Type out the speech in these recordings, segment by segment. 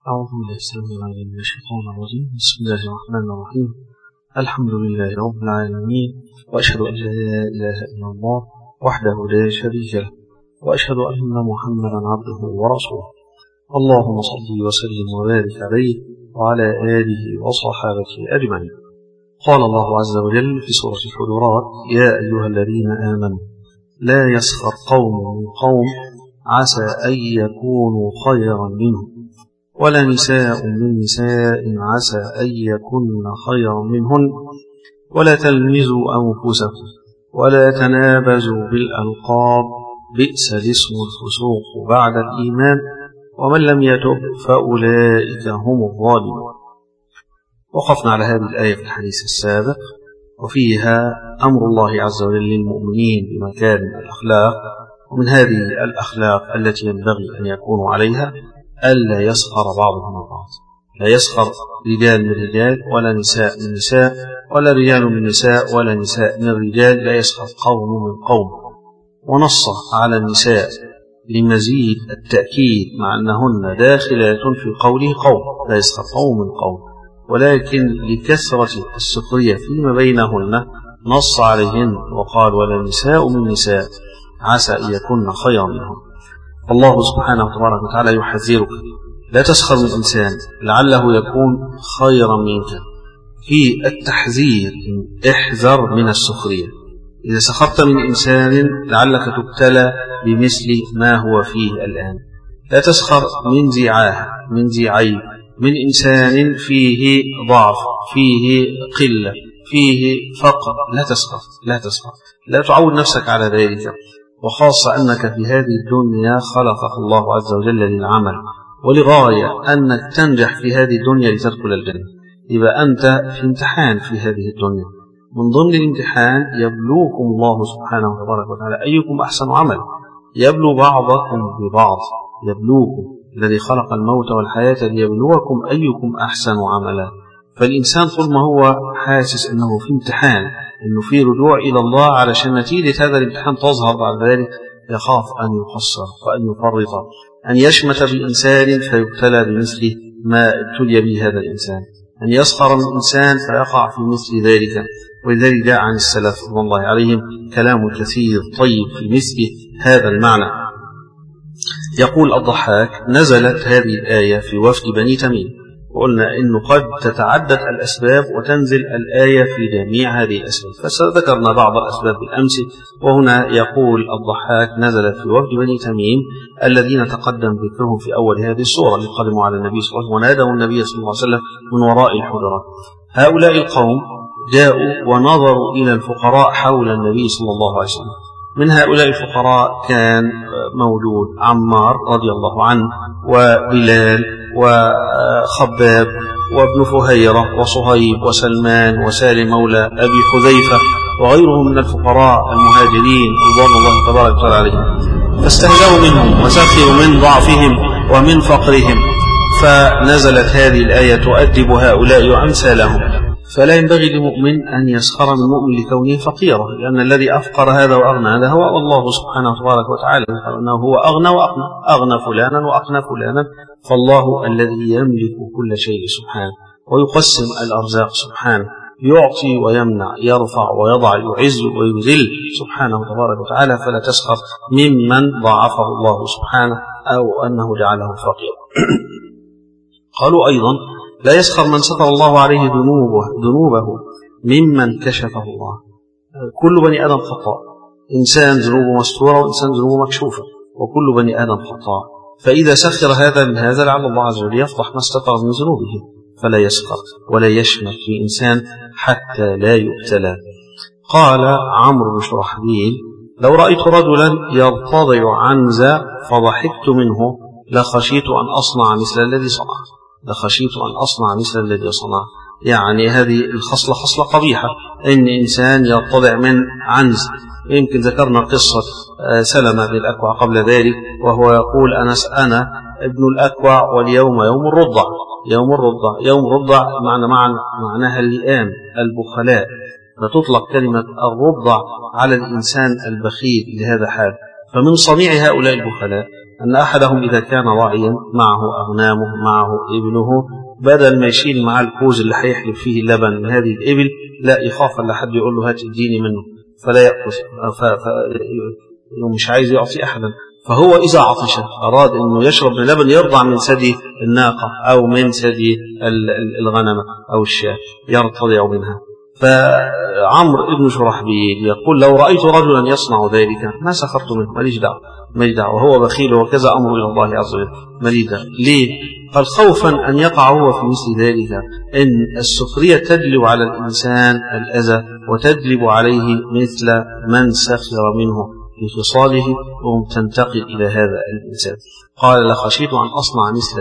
أعوذ بالله السميع العليم من الشيطان الرجيم. بسم الله الرحمن الرحيم. الحمد لله رب العالمين، وأشهد أن لا إله إلا الله وحده لا شريك له، وأشهد أن محمدا عبده ورسوله. اللهم صل وسلم وبارك عليه وعلى آله وصحابته أجمعين. قال الله عز وجل في سورة الحجرات: يا أيها الذين آمنوا لا يسخر قوم من قوم عسى أن يكونوا خيرا منهم، ولا نساء من نساء عسى أن يكن خيرا منهن، ولا تلمزوا أنفسكم ولا تنابزوا بالألقاب، بئس الاسم الفسوق بعد الإيمان، ومن لم يتب فأولئك هم الظالمون. وقفنا على هذه الآية في الحديث السابق، وفيها أمر الله عز وجل للمؤمنين بمكارم الأخلاق، ومن هذه الأخلاق التي ينبغي أن يكونوا عليها ألا يسخر بعضهم من بعض. لا يسخر رجال من رجال، ولا نساء من نساء، ولا رجال من نساء، ولا نساء من رجال. لا يسخر قوم من قوم. ونص على النساء لمزيد التأكيد، مع أنهن داخلات في قوله قوم. لا يسخر قوم من قوم، ولكن لكثرة السخرية فيما بينهن نص عليهن وقال: ولا نساء من نساء عسى أن يكن خيرا منهم. الله سبحانه وتبارك وتعالى يحذرك: لا تسخر من إنسان لعله يكون خيرا منك. في التحذير احذر من السخرية. إذا سخرت من إنسان لعلك تبتلى بمثل ما هو فيه الآن. لا تسخر من ذي عاهة، من ذي عيب، من إنسان فيه ضعف، فيه قلة، فيه فقر. لا تسخر، لا تسخر، لا تعود نفسك على ذلك. وخاصة أنك في هذه الدنيا خلقك الله عز وجل للعمل، ولغاية أنك تنجح في هذه الدنيا لتدخل الجنة. يبقى أنت في امتحان في هذه الدنيا. من ضمن الامتحان يبلوكم الله سبحانه وتبارك وتعالى أيكم أحسن عمل. يبلو بعضكم ببعض، يبلوكم الذي خلق الموت والحياة ليبلوكم أيكم أحسن عملا. فالإنسان طول ما هو حاسس أنه في امتحان، أنه في رجوع إلى الله علشان نتيجة هذا الامتحان تظهر بعد ذلك، يخاف أن يقصر وأن يفرط، أن يشمت بإنسان فيبتلى بمثل ما ابتلي به هذا الإنسان، أن يسخر من إنسان فيقع في مثل ذلك. ولذلك جاء عن السلف رضي الله عليهم كلام كثير طيب في مثل هذا المعنى. يقول الضحاك: نزلت هذه الآية في وفد بني تميم، وقلنا إنه قد تتعدد الأسباب وتنزل الآية في جميع هذه الأسباب، فذكرنا بعض الأسباب بالأمس. وهنا يقول الضحاك: نزلت في وفد بني تميم الذين تقدم ذكرهم في أول هذه السورة، اللي قدموا على النبي صلى الله عليه وسلم ونادوا النبي صلى الله عليه وسلم من وراء الحجرات. هؤلاء القوم جاءوا ونظروا إلى الفقراء حول النبي صلى الله عليه وسلم. من هؤلاء الفقراء كان موجود عمار رضي الله عنه، وبلال، وخباب، وابن فهيرة، وصهيب، وسلمان، وسالم مولى أبي حذيفة، وغيرهم من الفقراء المهاجرين رضوان الله تبارك وتعالى عليهم. فاستهزأوا منهم وسخروا من ضعفهم ومن فقرهم، فنزلت هذه الآية تؤدب هؤلاء وأمثالهم. فلا ينبغي لمؤمن أن يسخر من مؤمن لكونه فقيرا، لأن الذي أفقر هذا وأغنى هذا هو الله سبحانه وتبارك وتعالى، أنه هو أغنى وأقنى، أغنى فلانا وأقنى فلانا. فالله الذي يملك كل شيء سبحانه، ويقسم الأرزاق سبحانه، يعطي ويمنع، يرفع ويضع، يعز ويذل سبحانه تبارك وتعالى. فلا تسخر ممن ضعفه الله سبحانه أو أنه جعله فقيرا. قالوا أيضا: لا يسخر من ستر الله عليه ذنوبه ممن كشفه الله. كل بني آدم خطاء، إنسان ذنوبه مستورة وإنسان ذنوبه مكشوفة، وكل بني آدم خطاء. فإذا سخر هذا من هذا لعل الله عز وجل يفضح ما استتر من ذنوبه. فلا يسخر ولا يشمت في إنسان حتى لا يبتلى. قال عمرو بن شرحبيل: لو رأيت رجلا يرتضع عنزة فضحكت منه لخشيت أن أصنع مثل الذي صنع. لخشيت أن أصنع مثل الذي صنع. يعني هذه الخصلة خصلة قبيحة، إن إنسان يرتضع من عنز. يمكن ذكرنا قصة سلمة بن الأكوع قبل ذلك، وهو يقول: أنا ابن الأكوع واليوم يوم الرضع. يوم الرضع، يوم الرضع معناها اللئام، البخلاء. فتطلق كلمة الرضع على الإنسان البخيل لهذا حال. فمن صنيع هؤلاء البخلاء أن أحدهم إذا كان راعيا معه أغنامه معه إبله، بدل ما يشيل معاه الكوز اللي هيحلب فيه اللبن من هذه الإبل، لا يخاف أن حد يقول له هات اديني منه فلا يأخذ، مش عايز يعطي أحدا. فهو إذا عطش أراد أنه يشرب من اللبن يرضع من ثدي الناقة أو من ثدي الغنمة أو الشاة يرتضع منها. فعمرو بن شرحبيل يقول لو رأيت رجلا يصنع ذلك ما سخرت منه، ماليش دعوة، وهو بخيل وكذا أمر إلى الله عز وجل، ماليش دعوة. ليه؟ قال خوفا أن يقع هو في مثل ذلك، إن السخرية تجلب على الإنسان الأذى وتجلب عليه مثل من سخر منه في خصاله تنتقل إلى هذا الإنسان. قال لخشيت أن أصنع مثل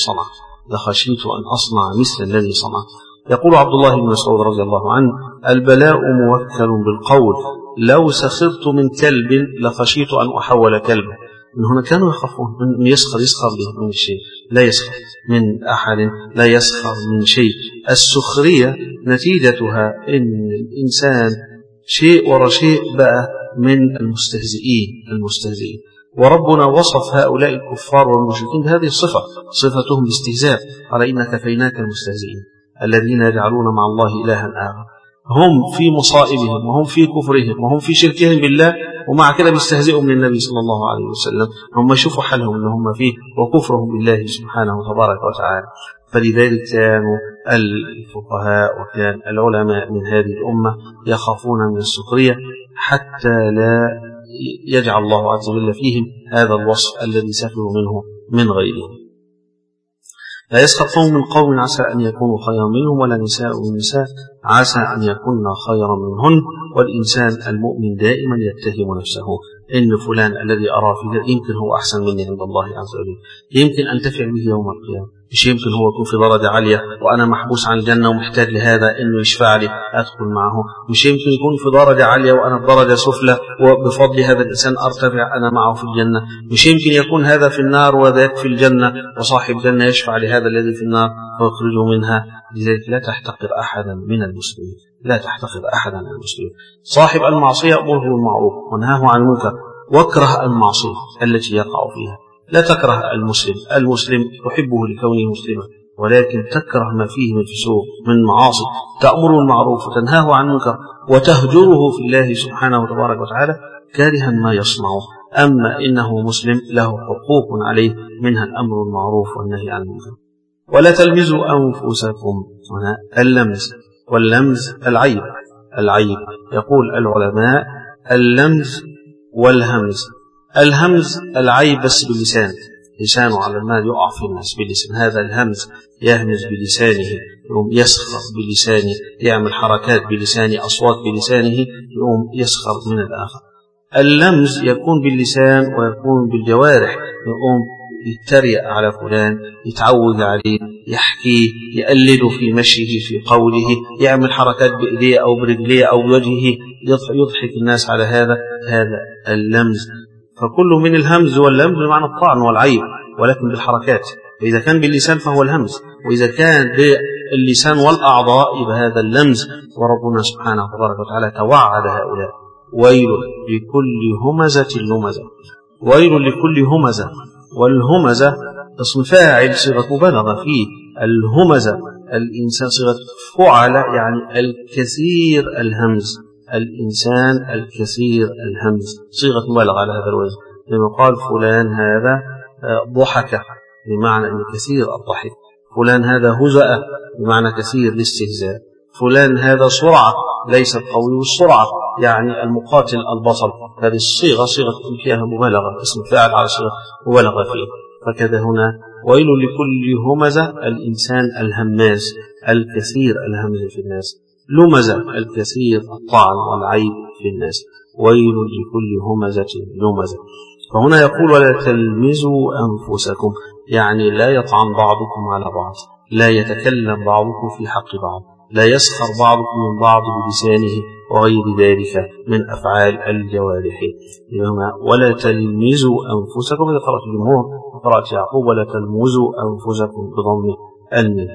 الذي صنع. يقول عبد الله بن مسعود رضي الله عنه البلاء موكل بالقول، لو سخرت من كلب لخشيت أن أحول كلبا. من هنا كانوا يخافون من يسخر به من الشيء، لا يسخر من أحد، لا يسخر من شيء. السخرية نتيجتها إن الإنسان شيء ورا شيء بقى من المستهزئين. وربنا وصف هؤلاء الكفار والمشركين بهذه الصفة، صفتهم الاستهزاء، قال إنا كفيناك المستهزئين الذين يجعلون مع الله إلها آخر. هم في مصائبهم وهم في كفرهم وهم في شركهم بالله، ومع كده بيستهزئوا من النبي صلى الله عليه وسلم. هم يشوفوا حالهم اللي هم فيه وكفرهم بالله سبحانه تبارك وتعالى. فلذلك كانوا الفقهاء وكان العلماء من هذه الأمة يخافون من السخرية حتى لا يجعل الله عز وجل فيهم هذا الوصف الذي سخروا منه من غيرهم. لا يسخر قوم من قوم عسى أن يكونوا خيرا منهم، ولا نساء من نساء عسى أن يكون خيرا منهن. والإنسان المؤمن دائما يتهم نفسه إن فلان الذي أرى فيه يمكن هو أحسن مني عند الله عز وجل، يمكن أنتفع به يوم القيامة، مش يمكن هو يكون في درجة عالية وأنا محبوس عن الجنة ومحتاج لهذا إنه يشفع لي أدخل معه، مش يمكن يكون في درجة عالية وأنا في درجة سفلى وبفضل هذا الإنسان أرتفع أنا معه في الجنة، مش يمكن يكون هذا في النار وذاك في الجنة وصاحب الجنة يشفع لهذا الذي في النار ويخرجه منها. لذلك لا تحتقر أحدا من المسلمين، صاحب المعصية أمره بالمعروف وانهاه عن المنكر، واكره المعصية التي يقع فيها. لا تكره المسلم تحبه لكونه مسلما، ولكن تكره ما فيه من فسوق من معاصي، تأمره بالمعروف وتنهاه عن المنكر وتهجره في الله سبحانه تبارك وتعالى كارها ما يصنعه. أما إنه مسلم له حقوق عليه، منها الأمر بالمعروف والنهي عن المنكر. ولا تلمزوا أنفسكم. هنا اللمز، واللمز العيب. يقول العلماء اللمز والهمز. الهمز العيب بس باللسان، لسانه على المال يقع في الناس باللسان، هذا الهمز، يهمز بلسانه، يقوم يسخر بلسانه، يعمل حركات بلسانه، أصوات بلسانه، يقوم يسخر من الآخر. اللمز يكون باللسان ويكون بالجوارح، يقوم يتريق على فلان، يتعوذ عليه، يحكيه، يقلده في مشيه في قوله، يعمل حركات بإيديه أو برجليه أو بوجهه، يضحك الناس على هذا اللمز. فكل من الهمز واللمز بمعنى الطعن والعيب، ولكن بالحركات. فإذا كان باللسان فهو الهمز، وإذا كان باللسان والأعضاء يبقى هذا اللمز. وربنا سبحانه وتبارك وتعالى توعد هؤلاء: ويل لكل همزة لمزة. ويل لكل همزة، والهمزة اسم فاعل صيغة مبالغة فيه. الهمزة الإنسان صيغة فعل، يعني الكثير الهمز، الإنسان الكثير الهمز، صيغة مبالغة على هذا الوزن. لما قال فلان هذا ضحك بمعنى أنه كثير الضحك، فلان هذا هزأ بمعنى كثير الاستهزاء، فلان هذا سرعة ليس القوي والسرعة يعني المقاتل البطل. هذه الصيغة صيغة فيها مبالغة، اسم فاعل على صيغة مبالغة فيه. فكذا هنا ويل لكل همزة، الإنسان الهماز الكثير الهمز في الناس، لمزة الكثير الطعن والعيب في الناس، ويل لكل همزة لمزة. فهنا يقول ولا تلمزوا أنفسكم، يعني لا يطعن بعضكم على بعض، لا يتكلم بعضكم في حق بعض، لا يسخر بعضكم من بعض بلسانه وغير ذلك من أفعال الجوارح. ولا تلمزوا أنفسكم، إذا قرأت الجمهور وقرأت يعقوب ولا تلمزوا أنفسكم بضم الميم.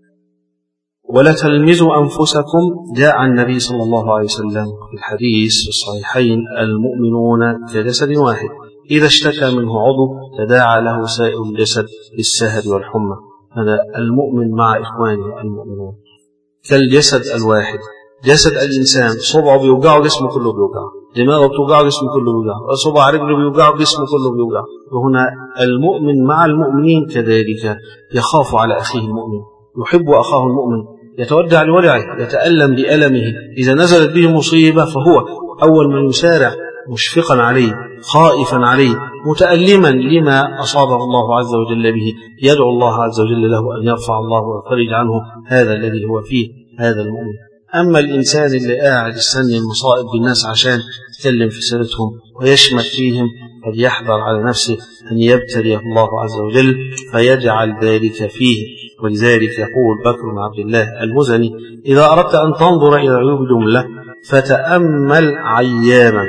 ولا تلمزوا أنفسكم، جاء عن النبي صلى الله عليه وسلم في الحديث في الصحيحين: المؤمنون كجسد واحد إذا اشتكى منه عضو تداعى له سائر الجسد بالسهر والحمى. هذا المؤمن مع إخوانه المؤمنون كالجسد الواحد. جسد الإنسان صبعه بيوجعه جسمه كله بيوجعه، دماغه بتوجعه جسمه كله بيوجعه، صبع رجله بيوجعه جسمه كله بيوجعه. وهنا المؤمن مع المؤمنين كذلك يخاف على أخيه المؤمن، يحب أخاه المؤمن، يتودع لودعه، يتألم بألمه. إذا نزلت به مصيبة فهو أول من يسارع مشفقا عليه، خائفا عليه، متألما لما أصابه الله عز وجل به، يدعو الله عز وجل له أن يرفع الله ويفرج عنه هذا الذي هو فيه هذا المؤمن. أما الإنسان اللي قاعد يستني المصائب بالناس عشان يتكلم في سيرتهم ويشمت فيهم، فليحذر على نفسه أن يبتلي الله عز وجل فيجعل ذلك فيه. ولذلك يقول بكر بن عبد الله المزني: إذا أردت أن تنظر إلى عيوب جملة فتأمل عياما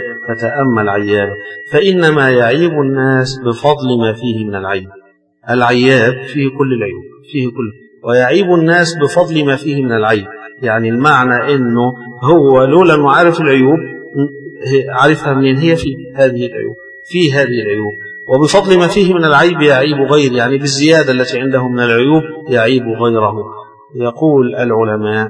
فإنما يعيب الناس بفضل ما فيه من العيب. العياب فيه كل العيوب، فيه كل، ويعيب الناس بفضل ما فيه من العيب. يعني المعنى إنه هو لولا أنه عارف العيوب عارفها منين؟ هي في هذه العيوب، في هذه العيوب، وبفضل ما فيه من العيب يعيب غير، يعني بالزيادة التي عنده من العيوب يعيب غيره. يقول العلماء: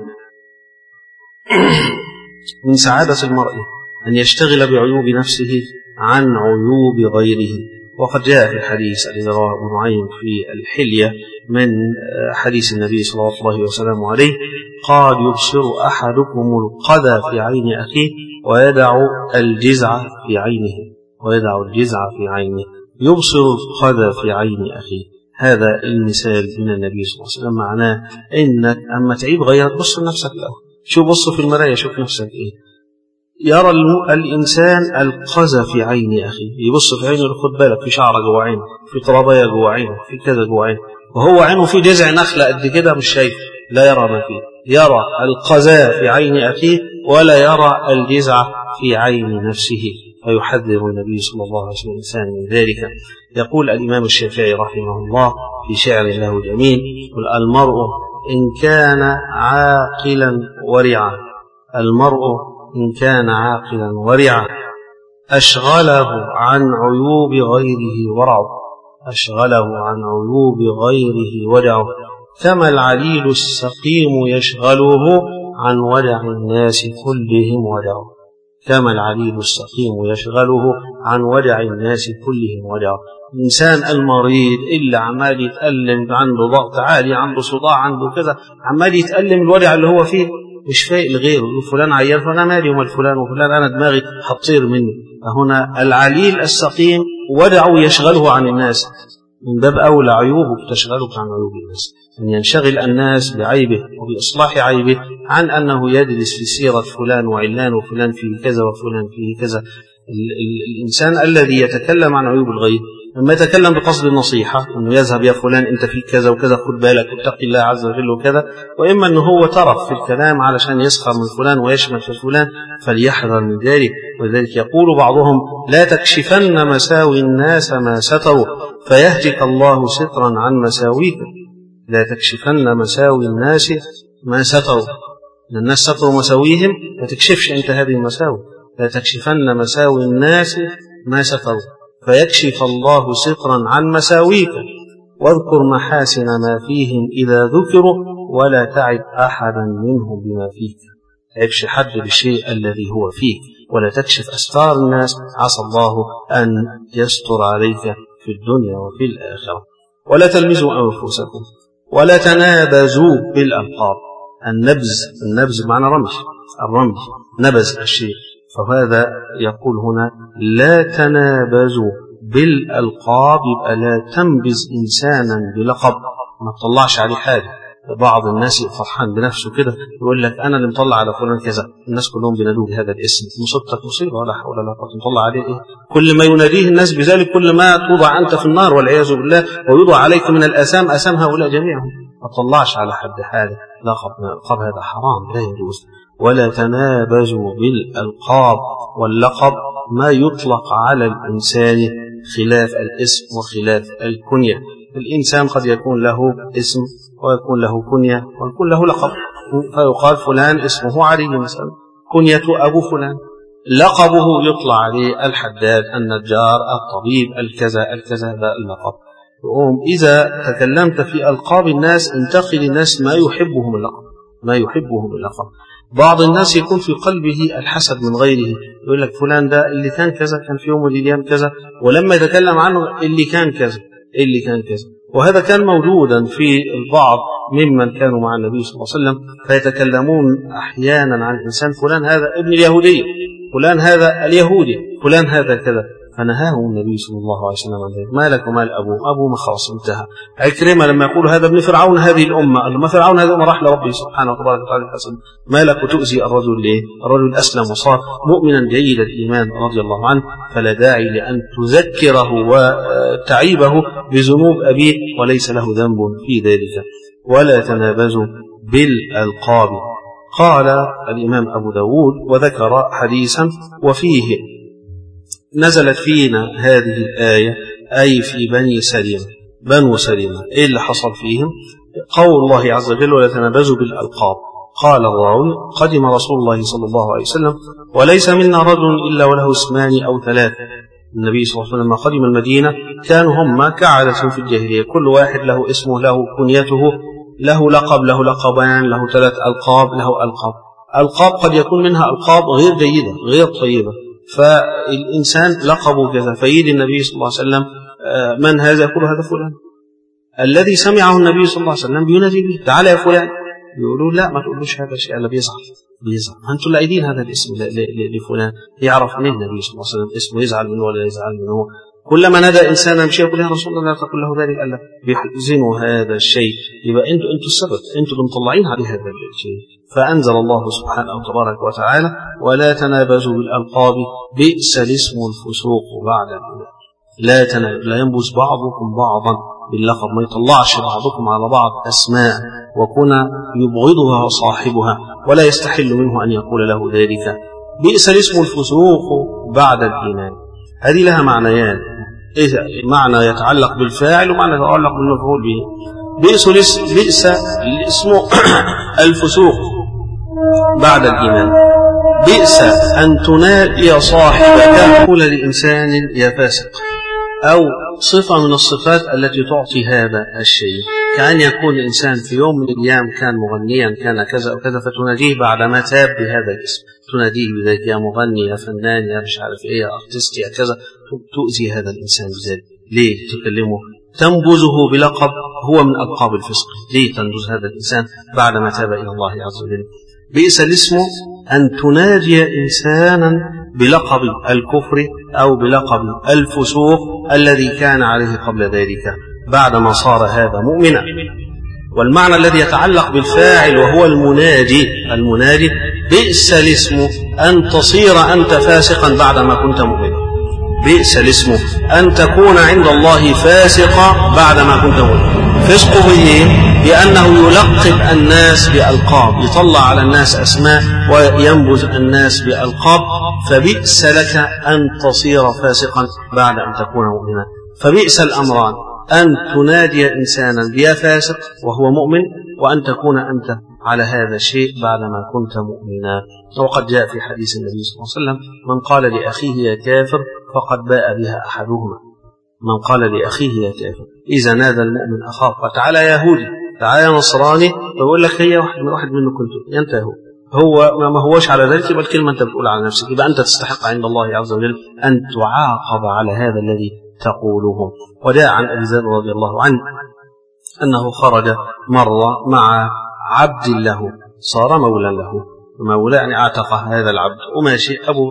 من سعادة المرء أن يشتغل بعيوب نفسه عن عيوب غيره. وقد جاء في الحديث الذي رواه ابن نعيم في الحلية من حديث النبي صلى الله عليه وسلم عليه قال: يبصر أحدكم القذى في عين أخيه ويدع الجزع في عينه، يبصر القذى في عين أخيه. هذا المثال من النبي صلى الله عليه وسلم، معناه إنك أما تعيب غيرك بص لنفسك الأول، شو بص في المراية، شوف نفسك إيه. يرى الإنسان القذى في عين أخيه، يبص في عينه، خد بالك في شعره جوه عينه، في ترابية جوه عينه، في كذا جوه عينه، وهو عينه في جذع نخلة قد كده مش شايف، لا يرى ما فيه. يرى القذى في عين أخيه ولا يرى الجزع في عين نفسه. فيحذر النبي صلى الله عليه وسلم من ذلك. يقول الإمام الشافعي رحمه الله في شعر له جميل: المرء إن كان عاقلا ورعا أشغله عن عيوب غيره ورعه، كما العليل السقيم يشغله عن وجع الناس كلهم ورعه. الإنسان المريض اللي عمال يتألم، عنده ضغط عالي، عنده صداع، عنده كذا، عمال يتألم الوجع اللي هو فيه، مش فايق لغيره، فلان عيان، فانا مالي ومال فلان وفلان، انا دماغي هتطير مني. فهنا العليل السقيم ودعه يشغله عن الناس، من باب اولى عيوبه تشغلك عن عيوب الناس، ان ينشغل الناس بعيبه وباصلاح عيبه عن انه يدرس في سيره فلان وعلان وفلان فيه كذا وفلان فيه كذا. الانسان الذي يتكلم عن عيوب الغير لما يتكلم بقصد النصيحة، أنه يذهب يا فلان أنت فيك كذا وكذا، خد بالك واتق الله عز وجل وكذا، وإما أنه هو طرف في الكلام علشان يسخر من فلان ويشمل في فلان، فليحذر من ذلك. ولذلك يقول بعضهم: لا تكشفن مساوي الناس ما ستروا فيهتك الله سترا عن مساويك. لا تكشفن مساوي الناس ما ستروا، الناس ستروا مساويهم، ما تكشفش أنت هذه المساوي. لا تكشفن مساوي الناس ما ستروا فيكشف الله سترا عن مساويك، واذكر محاسن ما فيهم إذا ذكروا ولا تعب أحدا منهم بما فيك. تعبش حد بالشيء الذي هو فيك، ولا تكشف أستار الناس، عسى الله أن يستر عليك في الدنيا وفي الآخرة. ولا تلمزوا أنفسكم ولا تنابزوا بالألقاب. النبز معنى الرمز، نبز الشيء، فهذا يقول هنا: لا تنابزوا بالألقاب، يبقى لا تنبز إنسانا بلقب، ما تطلعش عليه حاجة. بعض الناس فرحان بنفسه كده يقول لك أنا اللي مطلع على فلان كذا، الناس كلهم بينادوه بهذا الاسم، مصيبتك مصيبة ولا حول ولا قوة، مطلع عليه إيه؟ كل ما يناديه الناس بذلك كل ما توضع أنت في النار والعياذ بالله، ويوضع عليك من الآثام آثام هؤلاء جميعهم. ما تطلعش على حد حاجة، لقب هذا حرام لا يجوز. ولا تنابزوا بالألقاب، واللقب ما يطلق على الإنسان خلاف الاسم وخلاف الكنية. الإنسان قد يكون له اسم ويكون له كنية ويكون له لقب، فيقال فلان اسمه علي مثلا، كنية أبو فلان. لقبه يطلع عليه الحداد، النجار، الطبيب، الكذا الكذا، هذا اللقب. إذا تكلمت في ألقاب الناس انتقي للناس ما يحبهم اللقب، ما يحبهم اللقب. بعض الناس يكون في قلبه الحسد من غيره، يقول لك فلان ده اللي كان كذا، كان في يوم من الأيام كذا، ولما يتكلم عنه اللي كان كذا اللي كان كذا. وهذا كان موجودا في البعض ممن كانوا مع النبي صلى الله عليه وسلم، فيتكلمون أحيانا عن الإنسان فلان هذا ابن اليهودية، فلان هذا اليهودي، فلان هذا كذا، فنهاهم النبي صلى الله عليه وسلم عن ذلك. ما لك ومال أبوه ما خلاص انتهى. عكرمة لما يقول هذا ابن فرعون هذه الأمة، قال ما فرعون هذه الأمة، راح لربه سبحانه وتبارك وتعالى الحسن. ما لك وتؤذي الرجل ليه؟ الرجل أسلم وصار مؤمنا جيد الإيمان رضي الله عنه، فلا داعي لأن تذكره وتعيبه بذنوب أبيه وليس له ذنب في ذلك. ولا تنابزوا بالألقاب. قال الإمام أبو داود وذكر حديثا وفيه نزلت فينا هذه الآية، أي في بني سليمة، بنو سليمة. إيه اللي حصل فيهم؟ قول الله عز وجل ولا تنابزوا بالألقاب. قال الراوي قدم رسول الله صلى الله عليه وسلم وليس منا رجل إلا وله اسمان أو ثلاثة. النبي صلى الله عليه وسلم قدم المدينة كانوا هم كعادة في الجاهلية، كل واحد له اسمه، له كنيته، له لقب، له لقبان، له 3 ألقاب، له ألقاب. ألقاب قد يكون منها ألقاب غير جيدة غير طيبة، فالإنسان لقبه كذا، فيجي النبي صلى الله عليه وسلم من هذا؟ يقول هذا فلان الذي سمعه النبي صلى الله عليه وسلم بينادي به تعالى يا فلان، يقولوا لا ما تقولوش هذا الشيء، لا بيزعل أنتم لاقيين هذا الاسم لفلان، يعرف منه النبي صلى الله عليه وسلم اسمه، يزعل منه ولا يزعل منه. كلما نادى إنسانا بشيء يقول يا رسول الله لا تقل له ذلك، ألا بيحزنوا هذا الشيء، يبقى أنتم السبب، أنتم مطلعين عليه هذا الشيء. فأنزل الله سبحانه وتبارك وتعالى ولا تنابزوا بالألقاب بئس الاسم الفسوق بعد الإيمان. لا ينبذ بعضكم بعضا باللقب، ما يطلعش بعضكم على بعض أسماء وكنا يبغضها صاحبها ولا يستحل منه أن يقول له ذلك. بئس الاسم الفسوق بعد الإيمان. هذه لها معنيان، معنى يتعلق بالفاعل ومعنى يتعلق بالمفعول به. بئس الاسم الفسوق بعد الإيمان. بئس أن تنادي صاحبك تقول لإنسان يا فاسق، أو صفة من الصفات التي تعطي هذا الشيء، كأن يكون الإنسان في يوم من الأيام كان مغنيا كان كذا أو كذا، فتناديه بعدما تاب بهذا الاسم، تناديه بذلك يا مغني يا فنان يا مش عارف إيه يا أرتست يا كذا، تؤذي هذا الإنسان بذلك. ليه تكلمه؟ تنبذه بلقب هو من ألقاب الفسق. ليه تنبذ هذا الإنسان بعدما تاب إلى الله عز وجل؟ بئس الاسم أن تنادي إنسانا بلقب الكفر أو بلقب الفسوق الذي كان عليه قبل ذلك بعدما صار هذا مؤمنا. والمعنى الذي يتعلق بالفاعل وهو المنادي بئس الاسم أن تصير أنت فاسقا بعدما كنت مؤمنا. بئس الاسم أن تكون عند الله فاسقا بعدما كنت مؤمنا. فسقه بأنه يلقب الناس بألقاب، يطلع على الناس أسماء وينبذ الناس بألقاب. فبئس لك أن تصير فاسقا بعد أن تكون مؤمنا. فبئس الأمران، أن تنادي إنسانا بيا فاسق وهو مؤمن، وأن تكون أنت على هذا الشيء بعدما كنت مؤمنا. وقد جاء في حديث النبي صلى الله عليه وسلم من قال لأخيه يا كافر فقد باء بها أحدهما. من قال لأخيه يا كافر، إذا نادى المؤمن أخاه تعالى يا يهودي تعالى يا نصراني، فيقول لك هي واحد منه كنت ينتهي، هو ما هوش على ذلك، يبقى الكلمة أنت بتقول على نفسك، يبقى أنت تستحق عند الله عز وجل أن تعاقب على هذا الذي تقوله. وجاء عن أبي ذر رضي الله عنه أنه خرج مرة مع عبد له صار مولا له، مولى يعني اعتق هذا العبد، وماشي أبو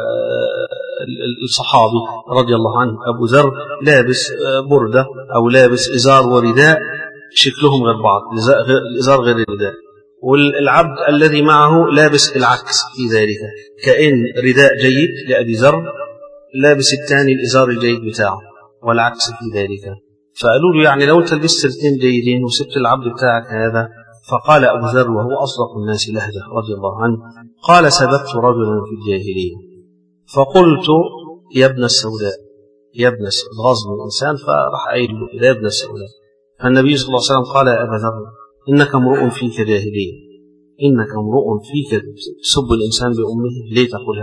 الصحابي رضي الله عنه أبو ذر لابس بردة أو لابس إزار ورداء شكلهم غير بعض، الإزار غير الرداء، والعبد الذي معه لابس العكس في ذلك، كأن رداء جيد لأبي ذر لابس الثاني الإزار الجيد بتاعه والعكس في ذلك. فقالوا له يعني لو انت لبست الاثنين جيدين وسبت العبد بتاعك هذا؟ فقال أبو ذر وهو أصدق الناس لهجة رضي الله عنه، قال سببت رجلا في الجاهلية فقلت يا ابن السوداء، يا ابن غصب الإنسان، فراح قايل له يا ابن السوداء. فالنبي صلى الله عليه وسلم قال يا أبا ذر إنك امرؤ فيك جاهلية، إنك امرؤ فيك تسب الإنسان بأمه، ليه تقول هذا؟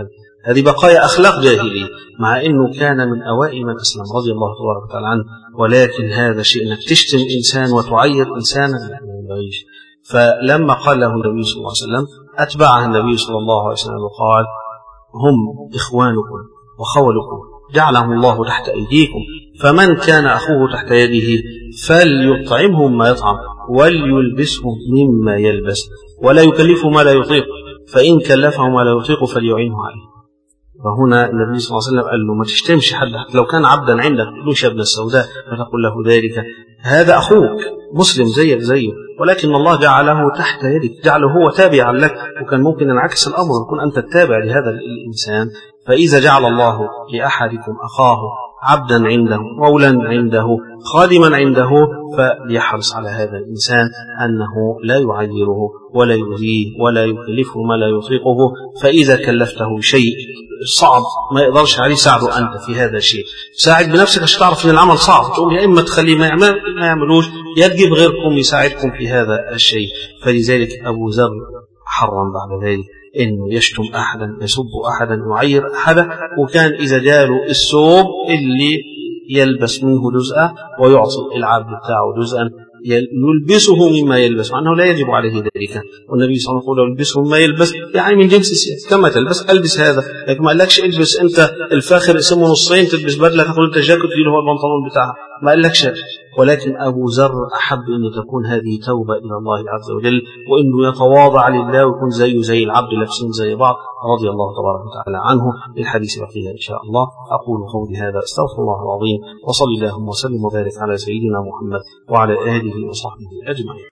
هذه بقايا أخلاق جاهلية، مع أنه كان من أوائل من أسلم رضي الله تبارك وتعالى عنه. ولكن هذا شيء أنك تشتم إنسان وتعير إنسانا لا ينبغيش. فلما قال له النبي صلى الله عليه وسلم أتبعها النبي صلى الله عليه وسلم وقال هم إخوانكم وخولكم جعلهم الله تحت أيديكم، فمن كان أخوه تحت يده فليطعمهم ما يطعم وليلبسهم مما يلبس ولا يكلفه ما لا يطيق، فإن كلفه ما لا يطيق فليعينه عليه. فهنا النبي صلى الله عليه وسلم قال له ما تشتمش حد، حتى لو كان عبدا عندك تقولوش يا ابن السوداء فتقول له ذلك، هذا أخوك مسلم زيك زيه، ولكن الله جعله تحت يدك، جعله هو تابعا لك. وكان ممكن ينعكس الأمر ويكون أنت التابع لهذا الإنسان. فإذا جعل الله لأحدكم أخاه عبدا عنده مولا عنده خادما عنده فليحرص على هذا الإنسان أنه لا يعيره ولا يؤذيه ولا يكلفه ما لا يطيقه. فإذا كلفته شيء صعب ما يقدرش عليه ساعده أنت في هذا الشيء، ساعد بنفسك عشان تعرف أن العمل صعب، تقول يا إما تخليه ما يعملوش يا تجيب غيركم يساعدكم في هذا الشيء. فلذلك أبو ذر حرم بعد ذلك إنه يشتم أحدا يسب أحدا يعير أحدا. وكان إذا جاله الثوب اللي يلبس منه جزءا ويعطي العبد بتاعه جزءا يلبسه مما يلبس، مع أنه لا يجب عليه ذلك. والنبي صلى الله عليه وسلم يلبسه مما يلبس يعني من جنس الثياب كما تلبس ألبس هذا، لكن ما قالكش البس أنت الفاخر اسمه نصين تلبس بدلة تاخد أنت جاكيت اللي هو البنطلون بتاعها، ما قالكش. ولكن أبو ذر أحب أن تكون هذه توبة إلى الله عز وجل، وأنه يتواضع لله ويكون زيه زي العبد لابسين زي بعض رضي الله تبارك وتعالى عنه. الحديث بقية إن شاء الله. أقول قولي هذا أستغفر الله العظيم، وصلي اللهم وسلم وبارك على سيدنا محمد وعلى آله وصحبه أجمعين.